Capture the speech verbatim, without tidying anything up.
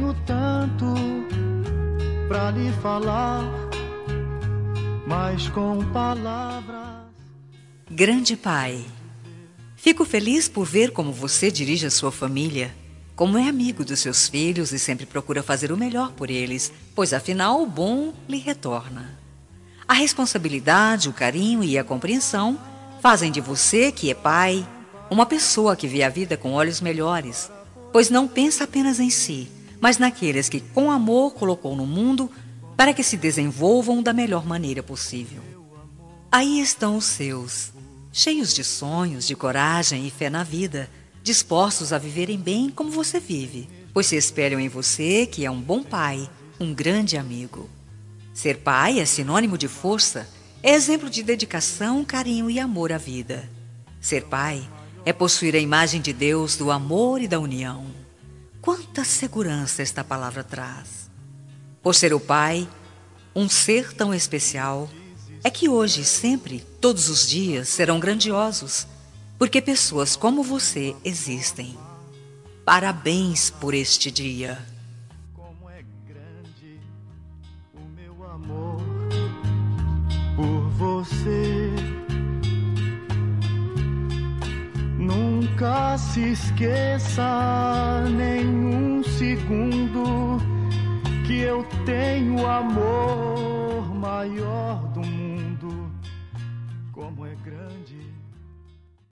tenho tanto pra lhe falar, mas com palavras. Grande Pai, fico feliz por ver como você dirige a sua família, como é amigo dos seus filhos e sempre procura fazer o melhor por eles, pois afinal o bom lhe retorna. A responsabilidade, o carinho e a compreensão fazem de você, que é pai, uma pessoa que vê a vida com olhos melhores, pois não pensa apenas em si, mas naqueles que com amor colocou no mundo para que se desenvolvam da melhor maneira possível. Aí estão os seus, cheios de sonhos, de coragem e fé na vida, dispostos a viverem bem como você vive, pois se espelham em você, que é um bom pai, um grande amigo. Ser pai é sinônimo de força, é exemplo de dedicação, carinho e amor à vida. Ser pai é possuir a imagem de Deus do amor e da união. Quanta segurança esta palavra traz! Por ser o pai, um ser tão especial, é que hoje, sempre, todos os dias serão grandiosos, porque pessoas como você existem. Parabéns por este dia. Como é grande o meu amor por você. Nunca se esqueça nenhum segundo que eu tenho o amor maior do mundo. Como é grande